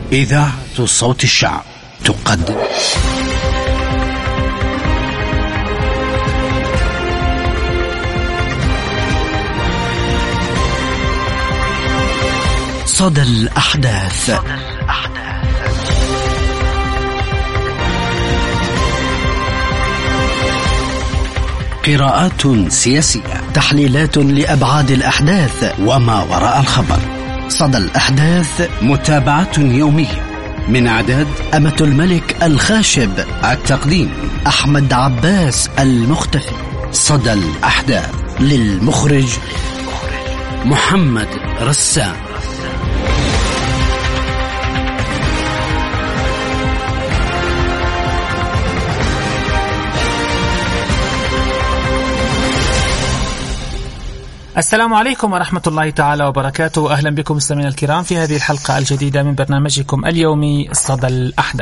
إذاعة صوت الشعب تقدم صدى الأحداث. قراءات سياسية، تحليلات لأبعاد الأحداث وما وراء الخبر. صدى الأحداث، متابعة يومية من إعداد أمة الملك الخاشب، التقديم أحمد عباس المختفي. صدى الأحداث، للمخرج محمد رسام. السلام عليكم ورحمة الله تعالى وبركاته. أهلا بكم مستمعينا الكرام في هذه الحلقة الجديدة من برنامجكم اليومي صدى الأحداث.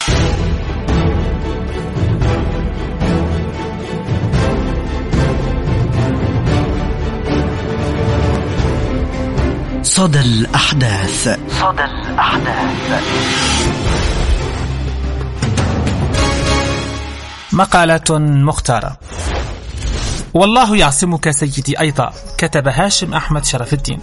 صدى الأحداث. مقالة مختارة. والله يعصمك سيدي أيضا، كتب هاشم أحمد شرف الدين.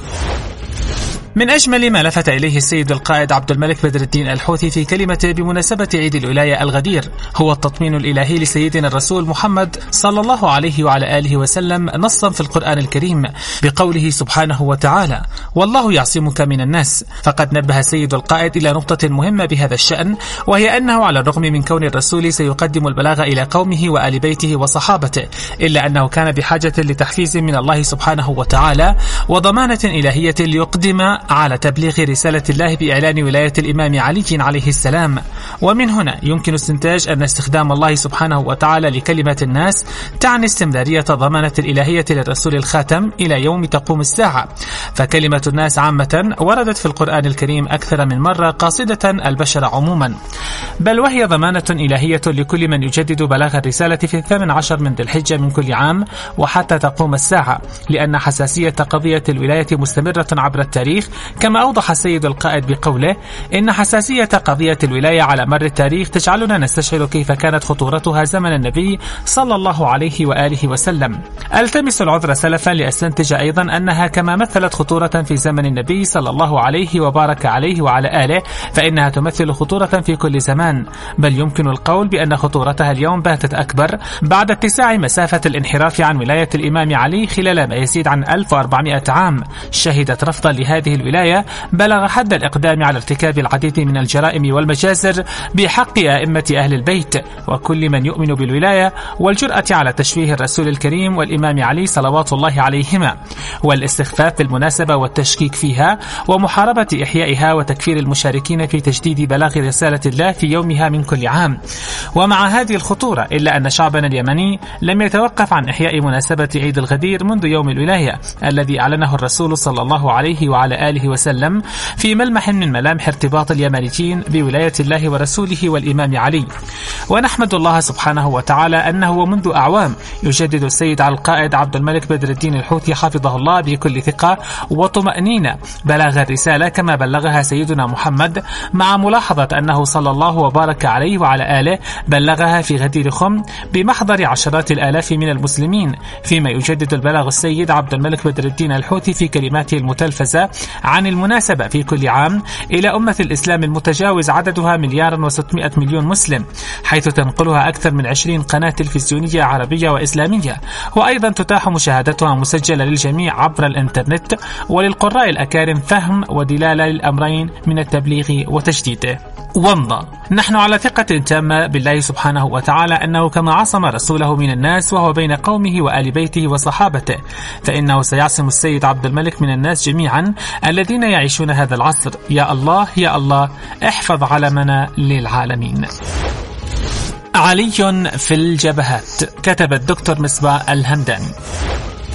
من أجمل ما لفت إليه السيد القائد عبد الملك بدر الدين الحوثي في كلمته بمناسبة عيد الولاية الغدير هو التطمين الإلهي لسيدنا الرسول محمد صلى الله عليه وعلى آله وسلم، نصا في القرآن الكريم بقوله سبحانه وتعالى: والله يعصمك من الناس. فقد نبه السيد القائد إلى نقطة مهمة بهذا الشأن، وهي أنه على الرغم من كون الرسول سيقدم البلاغ إلى قومه وآل بيته وصحابته، إلا أنه كان بحاجة لتحفيز من الله سبحانه وتعالى وضمانة إلهية ليقدم على تبليغ رسالة الله بإعلان ولاية الإمام علي عليه السلام. ومن هنا يمكن استنتاج أن استخدام الله سبحانه وتعالى لكلمة الناس تعني استمرارية ضمانة الإلهية للرسول الخاتم إلى يوم تقوم الساعة. فكلمة الناس عامة وردت في القرآن الكريم أكثر من مرة قاصدة البشر عموما، بل وهي ضمانة إلهية لكل من يجدد بلاغ الرسالة في 18 من ذي الحجة من كل عام وحتى تقوم الساعة، لأن حساسية قضية الولاية مستمرة عبر التاريخ، كما أوضح السيد القائد بقوله: إن حساسية قضية الولاية على مر التاريخ تجعلنا نستشعر كيف كانت خطورتها زمن النبي صلى الله عليه وآله وسلم. ألتمس العذر سلفا لأستنتج أيضا أنها كما مثلت خطورة في زمن النبي صلى الله عليه وبارك عليه وعلى آله، فإنها تمثل خطورة في كل زمان، بل يمكن القول بأن خطورتها اليوم باتت أكبر بعد اتساع مسافة الانحراف عن ولاية الإمام علي خلال ما يزيد عن 1400 عام، شهدت رفضا لهذه الولاية بلغ حد الإقدام على ارتكاب العديد من الجرائم والمجازر بحق أئمة أهل البيت وكل من يؤمن بالولاية، والجرأة على تشويه الرسول الكريم والإمام علي صلوات الله عليهما، والاستخفاف بالمناسبة والتشكيك فيها، ومحاربة إحيائها وتكفير المشاركين في تجديد بلاغ رسالة الله في يومها من كل عام. ومع هذه الخطورة إلا أن شعبنا اليمني لم يتوقف عن إحياء مناسبة عيد الغدير منذ يوم الولاية الذي أعلنه الرسول صلى الله عليه وعلى آله وسلم في ملمح من ملامح ارتباط اليمنيين بولاية الله ورسوله والإمام علي. ونحمد الله سبحانه وتعالى أنه منذ أعوام يجدد السيد القائد عبد الملك بدر الدين الحوثي حفظه الله بكل ثقة وطمأنينة بلاغ الرسالة كما بلغها سيدنا محمد، مع ملاحظة أنه صلى الله وبارك عليه وعلى آله بلغها في غدير خم بمحضر عشرات الآلاف من المسلمين، فيما يجدد البلاغ السيد عبد الملك بدر الدين الحوثي في كلماته المتلفزة عن المناسبة في كل عام إلى أمة الإسلام المتجاوز عددها 1,600,000,000 مسلم، حيث تنقلها أكثر من 20 قناة تلفزيونية عربية وإسلامية، وأيضا تتاح مشاهدتها مسجلة للجميع عبر الإنترنت، وللقراء الأكارم فهم ودلالة للأمرين من التبليغ وتجديده. ومضى نحن على ثقة تامة بالله سبحانه وتعالى أنه كما عصم رسوله من الناس وهو بين قومه وآل بيته وصحابته، فإنه سيعصم السيد عبد الملك من الناس جميعا الذين يعيشون هذا العصر. يا الله يا الله احفظ علمنا للعالمين. علي في الجبهات، كتب الدكتور مصباح الهمداني.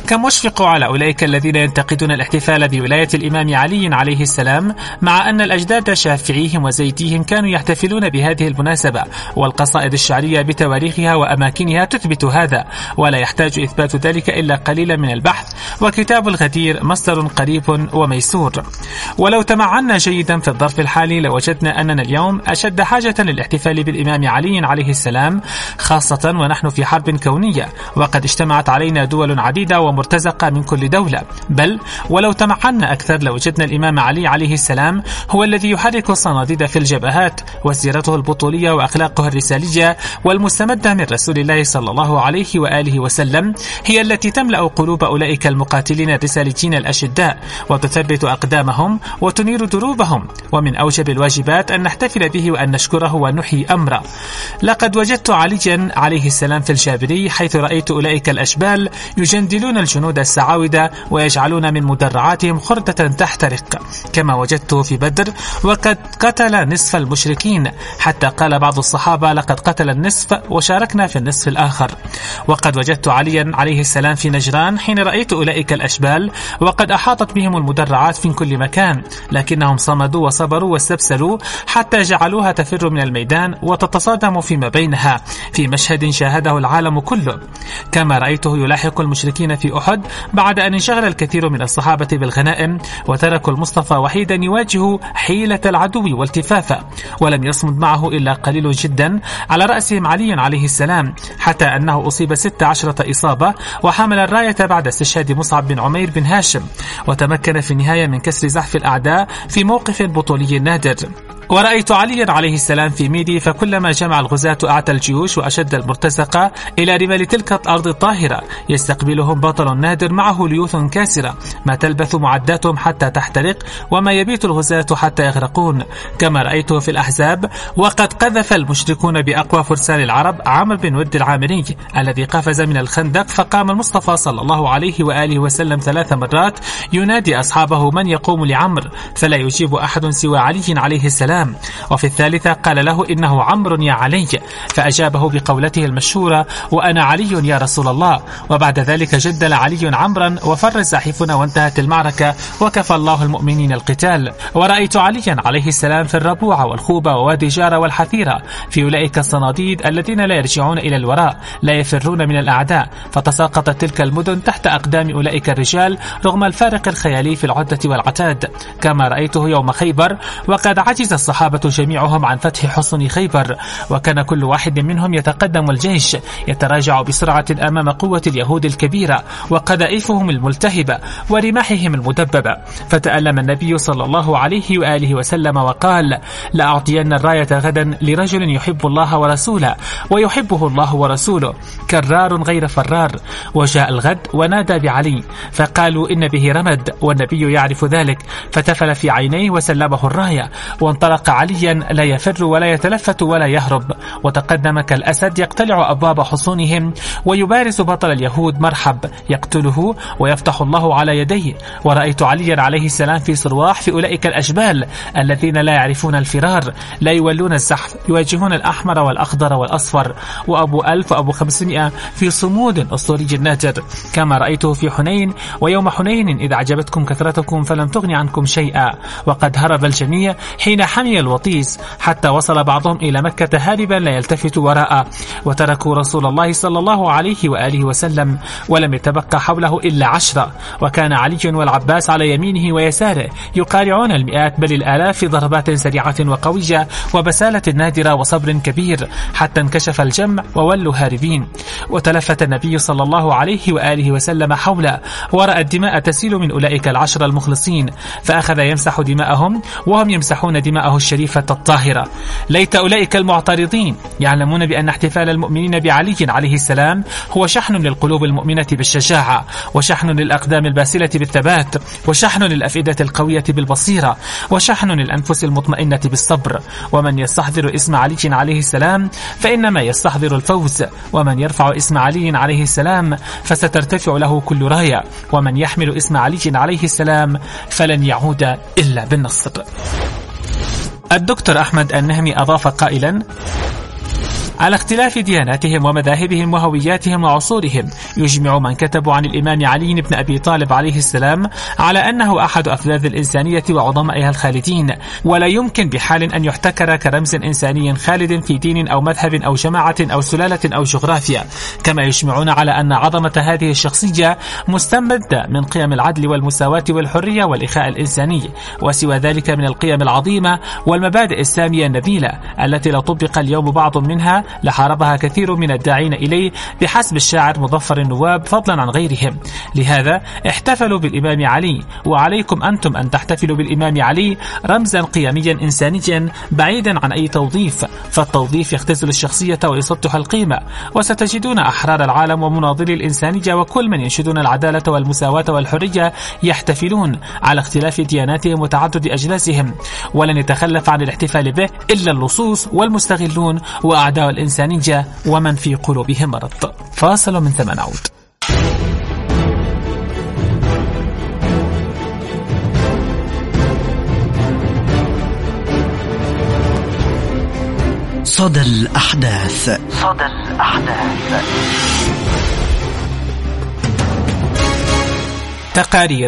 كم أشفقوا على أولئك الذين ينتقدون الاحتفال بولاية الإمام علي عليه السلام، مع أن الأجداد شافعيهم وزيديهم كانوا يحتفلون بهذه المناسبة، والقصائد الشعرية بتواريخها وأماكنها تثبت هذا، ولا يحتاج إثبات ذلك إلا قليلا من البحث، وكتاب الغدير مصدر قريب وميسور. ولو تمعنا جيدا في الظرف الحالي لوجدنا أننا اليوم أشد حاجة للاحتفال بالإمام علي عليه السلام، خاصة ونحن في حرب كونية، وقد اجتمعت علينا دول عديدة ومرتزقة من كل دولة. بل ولو تمعنا أكثر لوجدنا الإمام علي عليه السلام هو الذي يحرك الصناديد في الجبهات، وسيرته البطولية وأخلاقه الرسالية والمستمدة من رسول الله صلى الله عليه وآله وسلم هي التي تملأ قلوب أولئك المقاتلين الرساليين الأشداء، وتثبت أقدامهم وتنير دروبهم. ومن أوجب الواجبات أن نحتفل به وأن نشكره ونحيي أمره. لقد وجدت عليا عليه السلام في الجابري، حيث رأيت أولئك الأشبال يجندلون الجنود السعاودة ويجعلون من مدرعاتهم خردة تحترق، كما وجدته في بدر وقد قتل نصف المشركين، حتى قال بعض الصحابة لقد قتل النصف وشاركنا في النصف الآخر. وقد وجدت عليا عليه السلام في نجران حين رأيت أولئك الأشبال وقد أحاطت بهم المدرعات في كل مكان، لكنهم صمدوا وصبروا واستبسلوا حتى جعلوها تفر من الميدان وتتصادم فيما بينها، في مشهد شاهده العالم كله. كما رأيته يلاحق المشركين في أحد بعد أن انشغل الكثير من الصحابة بالغنائم وتركوا المصطفى وحيدا يواجه حيلة العدو والتفافة، ولم يصمد معه إلا قليل جدا، على رأسهم علي عليه السلام، حتى أنه أصيب 16 إصابة وحمل الراية بعد استشهاد مصعب بن عمير بن هاشم، وتمكن في النهاية من كسر زحف الأعداء في موقف بطولي نادر. ورأيت علي عليه السلام في ميدي، فكلما جمع الغزاة أعتى الجيوش وأشد المرتزقة إلى رمال تلك الأرض الطاهرة يستقبلهم بطل نادر معه ليوث كاسرة، ما تلبث معداتهم حتى تحترق وما يبيت الغزاة حتى يغرقون. كما رأيته في الأحزاب، وقد قذف المشركون بأقوى فرسان العرب عمرو بن ود العامري الذي قفز من الخندق، فقام المصطفى صلى الله عليه وآله وسلم 3 مرات ينادي أصحابه من يقوم لعمرو، فلا يجيب أحد سوى علي عليه السلام. وفي الثالثة قال له إنه عمرو يا علي، فأجابه بقولته المشهورة وأنا علي يا رسول الله. وبعد ذلك جدل علي عمرا وفر الزاحفون وانتهت المعركة وكفى الله المؤمنين القتال. ورأيت عليا عليه السلام في الربوع والخوبة ووادي جارة والحثيرة، في أولئك الصناديد الذين لا يرجعون إلى الوراء، لا يفرون من الأعداء، فتساقطت تلك المدن تحت أقدام أولئك الرجال رغم الفارق الخيالي في العدة والعتاد. كما رأيته يوم خيبر، وقد عجز الصحابة جميعهم عن فتح حصن خيبر، وكان كل واحد منهم يتقدم الجيش يتراجع بسرعة أمام قوة اليهود الكبيرة وقذائفهم الملتهبة ورماحهم المدببة. فتألم النبي صلى الله عليه وآله وسلم وقال لأعطين الراية غدا لرجل يحب الله ورسوله ويحبه الله ورسوله كرار غير فرار. وجاء الغد ونادى بعلي، فقالوا إن به رمد، والنبي يعرف ذلك، فتفل في عينيه وسلمه الراية، وانطلق عليا لا يفر ولا يتلفت ولا يهرب، وتقدم كالأسد يقتلع أبواب حصونهم ويبارز بطل اليهود مرحب يقتله ويفتح الله على يديه. ورأيت عليا عليه السلام في صرواح في أولئك الأشبال الذين لا يعرفون الفرار، لا يولون الزحف، يواجهون الأحمر والأخضر والأصفر، وأبو 1000 وأبو 500 في صمود أسطوري نادر. كما رأيته في حنين، ويوم حنين إذا أعجبتكم كثرتكم فلم تغن عنكم شيئا، وقد هرب الجميع حين حمي الوطيس، حتى وصل بعضهم إلى مكة هاربا لا يلتفت وراءه، وتركوا رسول الله صلى الله عليه وآله وسلم ولم يتبقى حوله إلا 10. وكان علي والعباس على يمينه ويساره يقارعون المئات بل الآلاف في ضربات سريعة وقوية وبسالة نادرة وصبر كبير، حتى انكشف الجمع وولوا هاربين. وتلفت النبي صلى الله عليه وآله وسلم حوله، ورأى الدماء تسيل من أولئك 10 المخلصين، فأخذ يمسح دماءهم وهم يمسحون دماءه الشريفة الطاهرة. ليت أولئك المعترضين يعلمون بأن احتفال المؤمنين بعلي عليه السلام هو شحن للقلوب المؤمنة بالشجاعة، وشحن للأقدام الباسلة بالثبات، وشحن للأفئدة القوية بالبصيرة، وشحن للأنفس المطمئنة بالصبر. ومن يستحضر اسم علي عليه السلام فإنما يستحضر الفوز، ومن يرفع اسم علي عليه السلام فسترتفع له كل راية، ومن يحمل اسم علي عليه السلام فلن يعود إلا بالنصر. الدكتور أحمد النهمي أضاف قائلا: على اختلاف دياناتهم ومذاهبهم وهوياتهم وعصورهم، يجمع من كتبوا عن الإمام علي بن أبي طالب عليه السلام على أنه أحد أفذاذ الإنسانية وعظمائها الخالدين، ولا يمكن بحال أن يحتكر كرمز إنساني خالد في دين أو مذهب أو جماعة أو سلالة أو جغرافيا. كما يجمعون على أن عظمة هذه الشخصية مستمدة من قيم العدل والمساواة والحرية والإخاء الإنساني، وسوى ذلك من القيم العظيمة والمبادئ السامية النبيلة التي لو طبق اليوم بعض منها لحاربها كثير من الداعين إليه بحسب الشاعر مظفر النواب فضلا عن غيرهم. لهذا احتفلوا بالإمام علي، وعليكم أنتم أن تحتفلوا بالإمام علي رمزا قيميا إنسانيا بعيدا عن أي توظيف، فالتوظيف يختزل الشخصية ويسطح القيمة. وستجدون أحرار العالم ومناضلي الإنسانية وكل من ينشدون العدالة والمساواة والحرية يحتفلون على اختلاف دياناتهم وتعدد أجناسهم، ولن يتخلف عن الاحتفال به إلا اللصوص والمستغلون وأعداء الإنسانية ومن في قلوبهم مرض. فاصل من ثم نعود. صدى الأحداث. صدى الأحداث. تقارير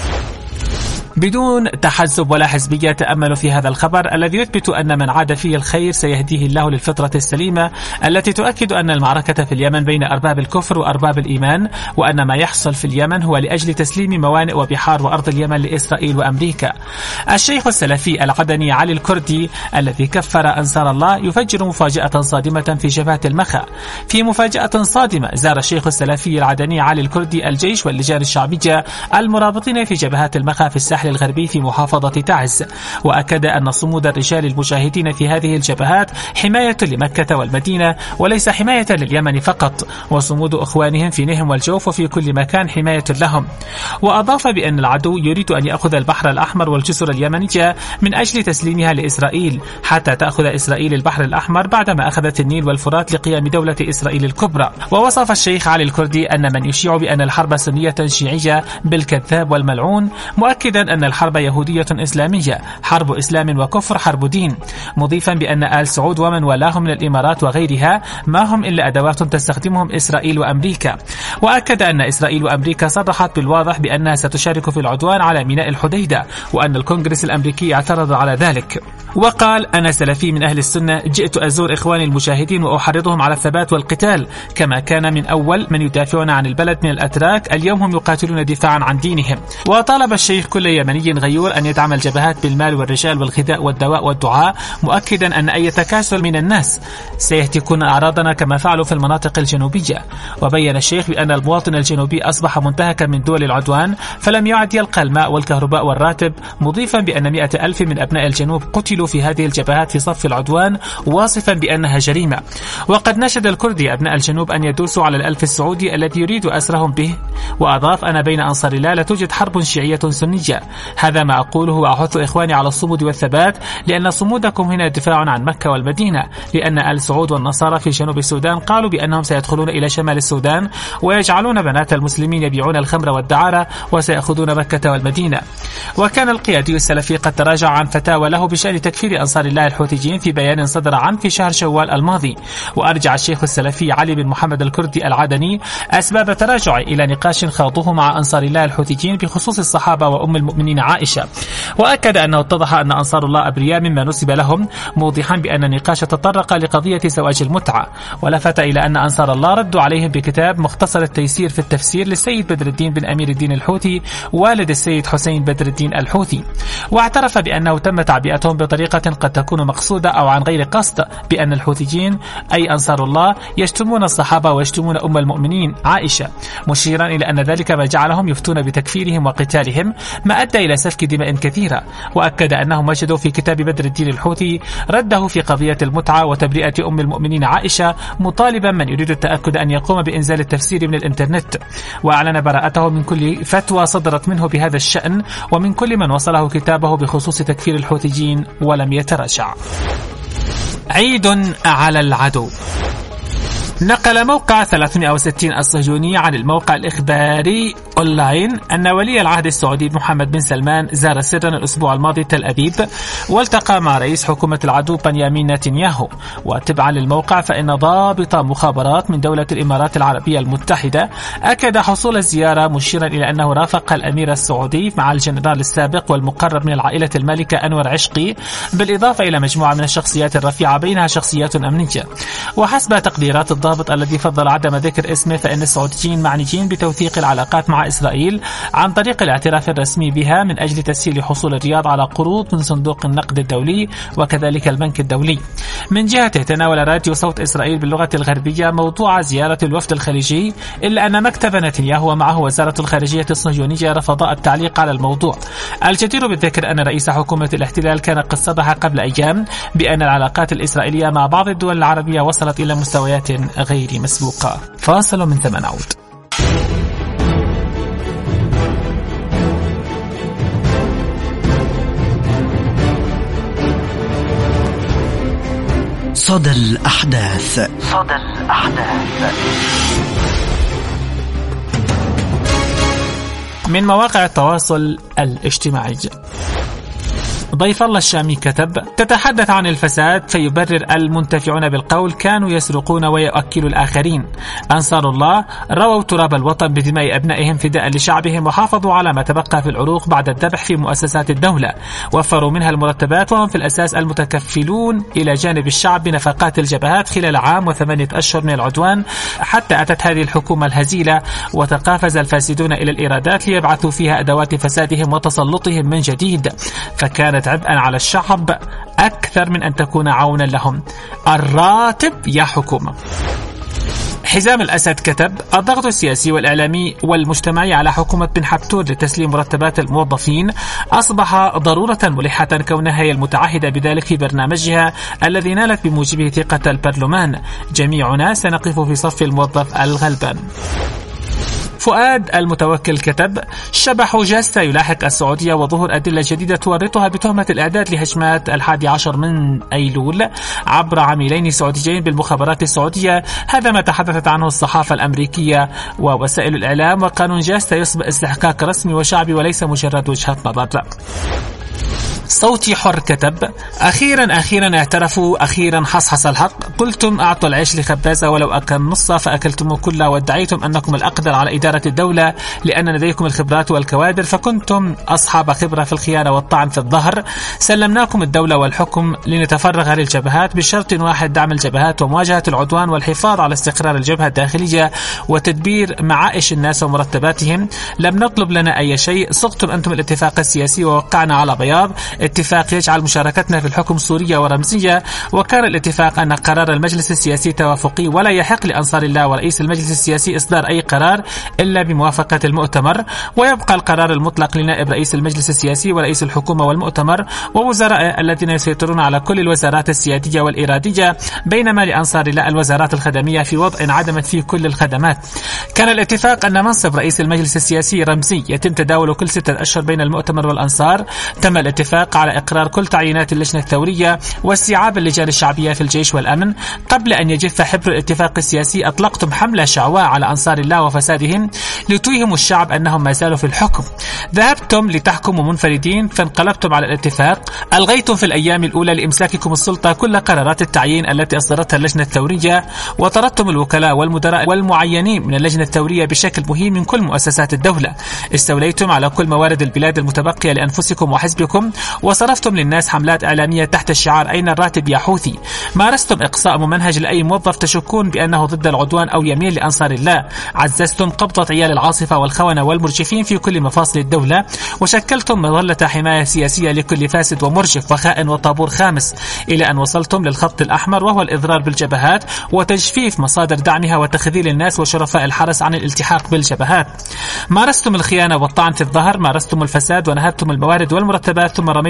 بدون تحزب ولا حزبية. تأملوا في هذا الخبر الذي يثبت أن من عاد فيه الخير سيهديه الله للفطرة السليمة التي تؤكد أن المعركة في اليمن بين أرباب الكفر وأرباب الإيمان، وأن ما يحصل في اليمن هو لأجل تسليم موانئ وبحار وأرض اليمن لإسرائيل وأمريكا. الشيخ السلفي العدني علي الكردي الذي كفر أنصار الله يفجر مفاجأة صادمة في جبهة المخا. في مفاجأة صادمة زار الشيخ السلفي العدني علي الكردي الجيش واللجان الشعبية المرابطين في جبهات المخا في الساحل الغربي في محافظة تعز، وأكد أن صمود الرجال المجاهدين في هذه الجبهات حماية لمكة والمدينة وليس حماية لليمن فقط، وصمود أخوانهم في نهم والجوف وفي كل مكان حماية لهم. وأضاف بأن العدو يريد أن يأخذ البحر الأحمر والجزر اليمنية من أجل تسليمها لإسرائيل حتى تأخذ إسرائيل البحر الأحمر بعدما أخذت النيل والفرات لقيام دولة إسرائيل الكبرى. ووصف الشيخ علي الكردي أن من يشيع بأن الحرب سنية شيعية بالكذاب والملعون، مؤكدا أن الحرب يهودية إسلامية، حرب إسلام وكفر، حرب دين، مضيفا بأن آل سعود ومن والاهم من الإمارات وغيرها ما هم إلا أدوات تستخدمهم إسرائيل وأمريكا. وأكد أن إسرائيل وأمريكا صرحت بالواضح بأنها ستشارك في العدوان على ميناء الحديدة، وأن الكونغرس الأمريكي اعترض على ذلك. وقال: أنا سلفي من أهل السنة، جئت أزور إخواني المجاهدين وأحرضهم على الثبات والقتال، كما كان من أول من يدافعون عن البلد من الأتراك اليوم هم يقاتلون دفاعا عن دينهم. وطالب الشيخ كل يمني غيور أن يدعم الجبهات بالمال والرجال والغذاء والدواء والدعاء، مؤكدا أن أي تكاسل من الناس سيهتكون أعراضنا كما فعلوا في المناطق الجنوبية. وبين الشيخ بأن المواطن الجنوبي أصبح منتهكا من دول العدوان فلم يعد يلقى الماء والكهرباء والراتب، مضيفا بأن 100,000 من أبناء الجنوب قتلوا في هذه الجبهات في صف العدوان، واصفا بأنها جريمة. وقد نشد الكردي أبناء الجنوب أن يدوسوا على الألف السعودي الذي يريد أسرهم به. وأضاف: أنا بين أنصار الله لا توجد حرب شيعية سنية، هذا ما أقوله وأحث إخواني على الصمود والثبات، لأن صمودكم هنا دفاع عن مكة والمدينة، لأن آل سعود والنصارى في جنوب السودان قالوا بأنهم سيدخلون إلى شمال السودان ويجعلون بنات المسلمين يبيعون الخمر والدعارة وسيأخذون مكة والمدينة. وكان القيادي السلفي قد تراجع عن فتاوى له بشأن تكفير أنصار الله الحوثيين في بيان صدر عنه في شهر شوال الماضي. وأرجع الشيخ السلفي علي بن محمد الكردي العدني أسباب تراجع إلى نقاش خاضوه مع أنصار الله الحوثيين بخصوص الصحابة وأم المؤمنين عائشة، وأكد أنه اتضح أن أنصار الله أبرياء مما نسب لهم، موضحا بأن النقاش تطرق لقضية زواج المتعة. ولفت إلى أن أنصار الله ردوا عليهم بكتاب مختصر التيسير في التفسير للسيد بدر الدين بن أمير الدين الحوثي والد السيد حسين بدر الدين الحوثي، واعترف بأنه تم تعبئتهم بطريقة قد تكون مقصودة أو عن غير قصد بأن الحوثيين أي أنصار الله يشتمون الصحابة ويشتمون أم المؤمنين عائشة، مشيرا إلى أن ذلك ما جعلهم يفتون بتكفيرهم وقتالهم، ما أدى إلى سفك دماء كثيرة. وأكد أنهم وجدوا في كتاب بدر الدين الحوثي رده في قضية المتعة وتبرئة أم المؤمنين عائشة، مطالبا من يريد التأكد أن يقوم بإنزال التفسير من الإنترنت. وأعلن براءته من كل فتوى صدرت منه بهذا الشأن ومن كل من وصله كتابه بخصوص تكفير الحوثيين ولم يتراجع. عيد على العدو. نقل موقع 360 الصهيوني عن الموقع الإخباري أونلاين أن ولي العهد السعودي محمد بن سلمان زار سرا الأسبوع الماضي تل أبيب والتقى مع رئيس حكومة العدو بنيامين نتنياهو. وتبعا للموقع فإن ضابط مخابرات من دولة الإمارات العربية المتحدة أكد حصول الزيارة، مشيرا إلى أنه رافق الأمير السعودي مع الجنرال السابق والمقرب من العائلة المالكة أنور عشقي، بالإضافة إلى مجموعة من الشخصيات الرفيعة بينها شخصيات أمنية. وحسب تقديرات الضابط الذي فضل عدم ذكر اسمه فإن السعوديين معنيين بتوثيق العلاقات مع إسرائيل عن طريق الاعتراف الرسمي بها من أجل تسهيل حصول الرياض على قروض من صندوق النقد الدولي وكذلك البنك الدولي. من جهته تناول راديو صوت إسرائيل باللغة الغربية موضوع زيارة الوفد الخليجي، إلا أن مكتب نتنياهو ومعه وزارة الخارجية الصهيونية رفضا التعليق على الموضوع. الجدير بالذكر أن رئيس حكومة الاحتلال كان قد صرح قبل أيام بأن العلاقات الإسرائيلية مع بعض الدول العربية وصلت إلى مستويات غير مسبوقة. فاصل من ثم نعود. صدى الأحداث. صدى الأحداث من مواقع التواصل الاجتماعي. ضيف الله الشامي كتب: تتحدث عن الفساد فيبرر المنتفعون بالقول كانوا يسرقون ويؤكلوا الآخرين. أنصار الله رووا تراب الوطن بدماء أبنائهم فداء لشعبهم، وحافظوا على ما تبقى في العروق بعد الذبح في مؤسسات الدولة، وفروا منها المرتبات، وهم في الأساس المتكفلون إلى جانب الشعب بنفقات الجبهات خلال عام و8 أشهر من العدوان، حتى أتت هذه الحكومة الهزيلة وتقافز الفاسدون إلى الإيرادات ليبعثوا فيها أدوات فسادهم وتسلطهم من جديد، فكانت عبئا على الشعب أكثر من أن تكون عونا لهم. الراتب يا حكومة. حزام الأسد كتب: الضغط السياسي والإعلامي والمجتمعي على حكومة بن حبتور لتسليم مرتبات الموظفين أصبح ضرورة ملحة، كونها هي المتعهدة بذلك في برنامجها الذي نالت بموجبه ثقة البرلمان. جميعنا سنقف في صف الموظف الغلبان. فؤاد المتوكل كتب: شبح جاستا يلاحق السعودية وظهور أدلة جديدة تورطها بتهمة الإعداد لهجمات 11 من أيلول عبر عميلين سعوديين بالمخابرات السعودية. هذا ما تحدثت عنه الصحافة الأمريكية ووسائل الإعلام، وقانون جاستا يصبح استحقاق رسمي وشعبي وليس مجرد وجهة نظر. صوتي حر كتب: أخيرا اعترفوا، أخيرا حصحص الحق. قلتم أعطوا العيش لخبازة ولو أكل نصه فأكلتموه كله، وادعيتم أنكم الأقدر على إدارة الدولة لأن لديكم الخبرات والكوادر، فكنتم أصحاب خبرة في الخيانة والطعن في الظهر. سلمناكم الدولة والحكم لنتفرغ للجبهات بشرط واحد: دعم الجبهات ومواجهة العدوان والحفاظ على استقرار الجبهة الداخلية وتدبير معائش الناس ومرتباتهم. لم نطلب لنا أي شيء. صغتم أنتم الاتفاق السياسي ووقعنا على بياض، اتفاق يجعل مشاركتنا في الحكم سورية ورمزية، وكان الاتفاق أن قرار المجلس السياسي توافقي ولا يحق لأنصار الله ورئيس المجلس السياسي إصدار أي قرار إلا بموافقة المؤتمر، ويبقى القرار المطلق لنائب رئيس المجلس السياسي ورئيس الحكومة والمؤتمر ووزراء الذين يسيطرون على كل الوزارات السيادية والإرادية، بينما لأنصار الله الوزارات الخدمية في وضع انعدمت فيه كل الخدمات. كان الاتفاق أن منصب رئيس المجلس السياسي رمزي يتم تداوله كل 6 أشهر بين المؤتمر والأنصار. تم الاتفاق على إقرار كل تعيينات اللجنة الثورية واستيعاب اللجان الشعبية في الجيش والأمن. قبل أن يجف حبر الاتفاق السياسي أطلقتم حملة شعواء على أنصار الله وفسادهم لتوهموا الشعب أنهم ما زالوا في الحكم. ذهبتم لتحكموا منفردين فانقلبتم على الاتفاق. ألغيتم في الأيام الأولى لإمساككم السلطة كل قرارات التعيين التي أصدرتها اللجنة الثورية، وطردتم الوكلاء والمدراء والمعينين من اللجنة الثورية بشكل مهم من كل مؤسسات الدولة. استوليتم على كل موارد البلاد المتبقية لأنفسكم وحزبكم، وصرفتم للناس حملات إعلامية تحت الشعار أين الراتب يا حوثي. مارستم إقصاء ممنهج لأي موظف تشكون بأنه ضد العدوان أو يميل لأنصار الله. عززتم قبضة عيال العاصفة والخونة والمرجفين في كل مفاصل الدولة، وشكلتم مظلة حماية سياسية لكل فاسد ومرجف وخائن وطابور خامس، إلى أن وصلتم للخط الأحمر وهو الإضرار بالجبهات وتجفيف مصادر دعمها وتخذيل الناس وشرفاء الحرس عن الالتحاق بالجبهات. مارستم الخيانة والطعن في الظهر، مارستم الفساد ونهبتم الموارد والمرتبات، ثم رميتم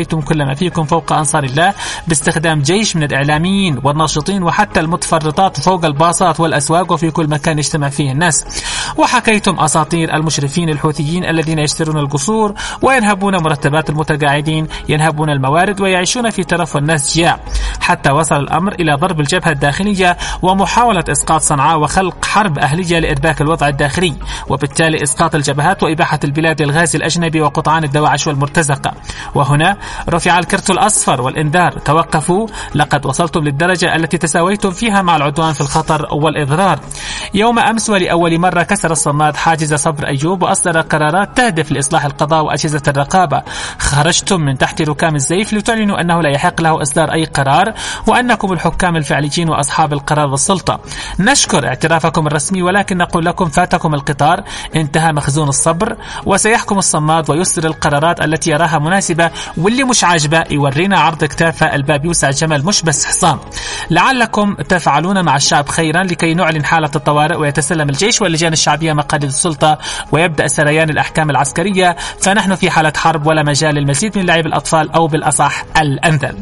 سويتم كل ما فيكم فوق أنصار الله باستخدام جيش من الإعلاميين والناشطين وحتى المتفرطات فوق الباصات والأسواق وفي كل مكان يجتمع فيه الناس. وحكيتم أساطير المشرفين الحوثيين الذين يشترون القصور وينهبون مرتبات المتقاعدين، ينهبون الموارد ويعيشون في ترف والناس جياع، حتى وصل الأمر إلى ضرب الجبهة الداخلية ومحاولة إسقاط صنعاء وخلق حرب أهلية لإرباك الوضع الداخلي، وبالتالي إسقاط الجبهات وإباحة البلاد للغاز الأجنبي وقطعان الدواعش والمرتزقة. وهنا رفع الكرت الأصفر والإنذار، توقفوا، لقد وصلتم للدرجة التي تساويتم فيها مع العدوان في الخطر والإضرار. يوم أمس ولأول مرة كسر الصماد حاجز صبر أيوب وأصدر قرارات تهدف لإصلاح القضاء وأجهزة الرقابة. خرجتم من تحت ركام الزيف لتعلنوا أنه لا يحق له إصدار أي قرار وأنكم الحكام الفعليين وأصحاب القرار والسلطة. نشكر اعترافكم الرسمي، ولكن نقول لكم فاتكم القطار، انتهى مخزون الصبر، وسيحكم الصماد ويصدر القرارات التي يراها مناسبة، واللي مش عاجبة يورينا عرض كتافة الباب يوسع جمل مش بس حصان. لعلكم تفعلون مع الشعب خيرا لكي نعلن حالة الطوارئ ويتسلم الجيش واللجان الشعبية مقاليد السلطة ويبدأ سريان الأحكام العسكرية، فنحن في حالة حرب ولا مجال للمزيد من لعب الأطفال أو بالأصح الأنذل.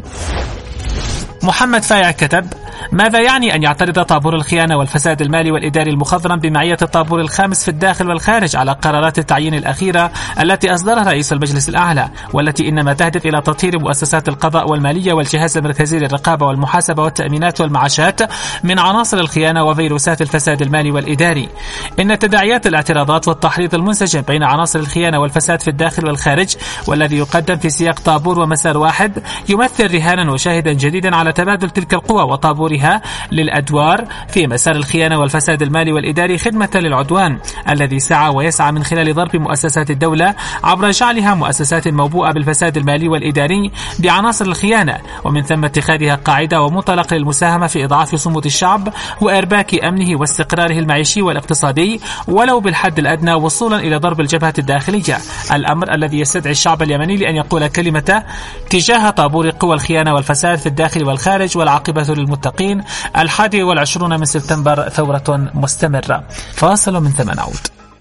محمد فايع كتب: ماذا يعني أن يعترض طابور الخيانة والفساد المالي والإداري المخضرم بمعية الطابور الخامس في الداخل والخارج على قرارات التعيين الأخيرة التي أصدرها رئيس المجلس الأعلى، والتي إنما تهدف إلى تطهير مؤسسات القضاء والمالية والجهاز المركزي للرقابة والمحاسبة والتأمينات والمعاشات من عناصر الخيانة وفيروسات الفساد المالي والإداري؟ إن تداعيات الاعتراضات والتحريض المنسجم بين عناصر الخيانة والفساد في الداخل والخارج والذي يقدم في سياق طابور ومسار واحد يمثل رهانا وشاهدا جديدا على تبادل تلك القوى وطابورها للأدوار في مسار الخيانة والفساد المالي والإداري خدمة للعدوان الذي سعى ويسعى من خلال ضرب مؤسسات الدولة عبر جعلها مؤسسات موبوءة بالفساد المالي والإداري بعناصر الخيانة، ومن ثم اتخاذها قاعدة ومنطلق للمساهمة في إضعاف صمود الشعب وإرباك أمنه واستقراره المعيشي والاقتصادي ولو بالحد الأدنى، وصولا إلى ضرب الجبهة الداخلية، الأمر الذي يستدعي الشعب اليمني لأن يقول كلمته تجاه طابور قوى الخيانة والفساد في الداخل والخارج. والعاقبة للمتقين. 21 من سبتمبر، ثورة مستمرة. فاصل من ثم نعود.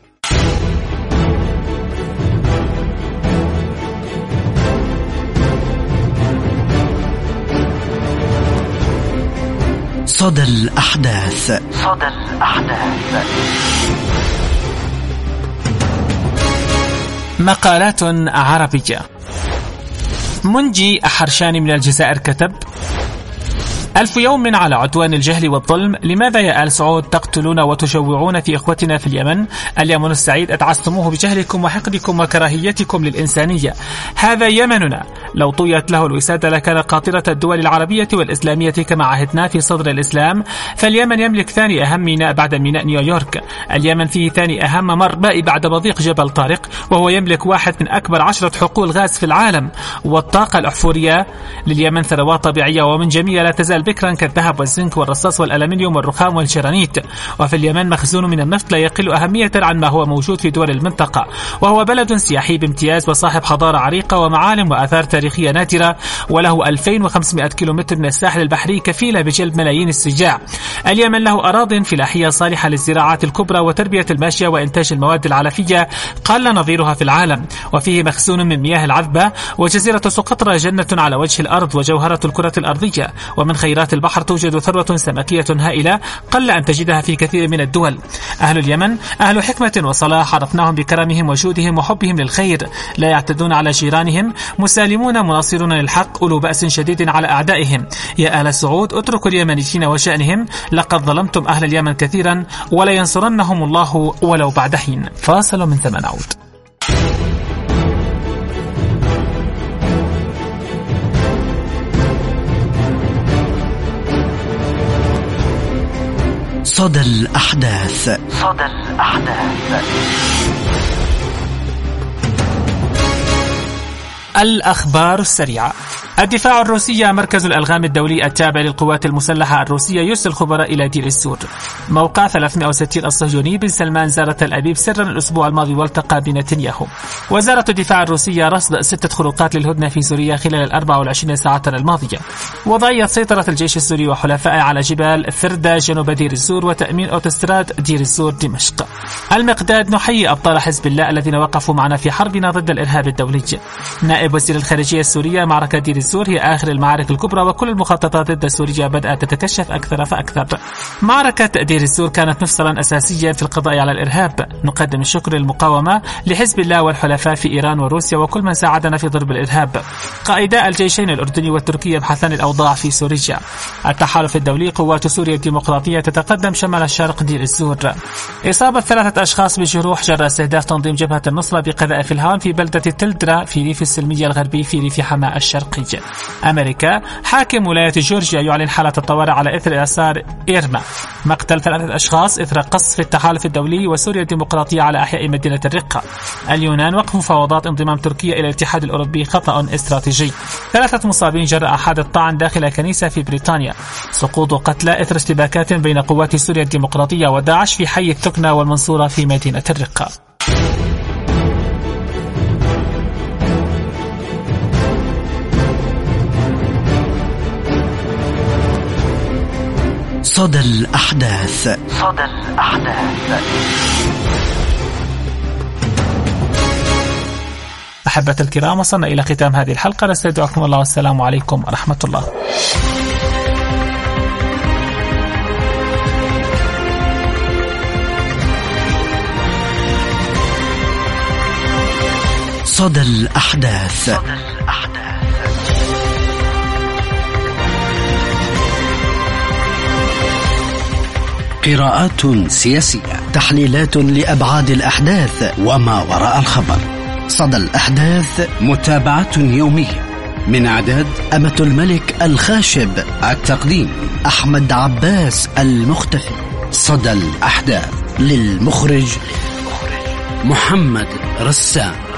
صدى الأحداث. صدى الأحداث. مقالات عربية. منجي أحرشاني من الجزائر كتب: 1000 يوم على عدوان الجهل والظلم، لماذا يا آل سعود تقتلون وتشوعون في إخوتنا في اليمن؟ اليمن السعيد أتعستموه بجهلكم وحقدكم وكراهيتكم للإنسانية. هذا يمننا، لو طويت له الوسادة لكان قاطرة الدول العربية والإسلامية كما عهدنا في صدر الإسلام. فاليمن يملك ثاني أهم ميناء بعد ميناء نيويورك، اليمن فيه ثاني أهم مربأ بعد مضيق جبل طارق، وهو يملك واحد من أكبر 10 حقول غاز في العالم. والطاقة الأحفورية لليمن ثروات طبيعية ومن جميع لا تزال بكرا كالذهب والزنك والرصاص والألمنيوم والرخام والجرانيت. وفي اليمن مخزون من النفط لا يقل أهمية عن ما هو موجود في دول المنطقة، وهو بلد سياحي بامتياز وصاحب حضارة عريقة ومعالم وآثار تاريخية نادرة، وله 2500 كيلومتر من الساحل البحري كفيلة بجلب ملايين السجاع. اليمن له أراضٍ فلاحية صالحة للزراعات الكبرى وتربية الماشية وإنتاج المواد العلفية قل نظيرها في العالم، وفيه مخزون من مياه العذبة، وجزيرة سقطرى جنة على وجه الأرض وجوهرة الكرة الأرضية. ومن خيرات البحر توجد ثروة سمكية هائلة قل أن تجدها في كثير من الدول. أهل اليمن أهل حكمة وصلاح، عرفناهم بكرمهم وجودهم وحبهم للخير، لا يعتدون على جيرانهم، مسالمون مناصرون للحق، أولو بأس شديد على أعدائهم. يا أهل سعود اتركوا اليمنيين وشأنهم، لقد ظلمتم أهل اليمن كثيرا ولا ينصرنهم الله ولو بعد حين. فاصل من ثم نعود. صدى الأحداث. صدى الأحداث. الأخبار السريعة. الدفاع الروسية مركز الألغام الدولي التابع للقوات المسلحة الروسية يرسل خبراء إلى دير الزور. موقع 360 الصهيوني بن سلمان زار تل أبيب سرا الأسبوع الماضي والتقى بنتنياهو. وزارة الدفاع الروسية رصد 6 خروقات للهدنة في سوريا خلال 24 ساعة الماضية. وضعية سيطرة الجيش السوري وحلفائه على جبال ثردة جنوب دير الزور وتأمين أوتوستراد دير الزور دمشق. المقداد: نحيي أبطال حزب الله الذين وقفوا معنا في حربنا ضد الإرهاب الدولي. نائب وزير الخارجية السورية: معركة دير الزور هي آخر المعارك الكبرى وكل المخططات ضد سوريا بدأت تتكشف أكثر فأكثر. معركة دير الزور كانت مفصلا أساسيا في القضاء على الإرهاب. نقدم الشكر للمقاومة لحزب الله والحلفاء في إيران وروسيا وكل من ساعدنا في ضرب الإرهاب. قائدا الجيشين الأردني والتركي يبحثان الأوضاع في سوريا. التحالف الدولي: قوات سوريا الديمقراطية تتقدم شمال الشرق دير الزور. إصابة 3 أشخاص بجروح جراء استهداف تنظيم جبهة النصرة بقذائف الهاون في بلدة تلدرا في ريف السلمية الغربي في ريف حماة الشرقي. أمريكا: حاكم ولاية جورجيا يعلن حالة الطوارئ على إثر إعصار إيرما. مقتل 3 أشخاص إثر قصف التحالف الدولي وسوريا الديمقراطية على أحياء مدينة الرقة. اليونان: وقف مفاوضات انضمام تركيا إلى الاتحاد الأوروبي خطأ استراتيجي. 3 مصابين جراء حادث طعن داخل كنيسة في بريطانيا. سقوط قتلى إثر اشتباكات بين قوات سوريا الديمقراطية وداعش في حي التكنة والمنصورة في مدينة الرقة. صدى الأحداث. صدى الأحداث. أحبة الكرام، وصلنا إلى ختام هذه الحلقة. نستودعكم الله والسلام عليكم ورحمة الله. صدى الأحداث. صدى الأحداث. قراءات سياسية، تحليلات لأبعاد الأحداث وما وراء الخبر. صدى الأحداث، متابعة يومية. من إعداد أمة الملك الخاشب، التقديم أحمد عباس المختفي. صدى الأحداث، للمخرج محمد رسام.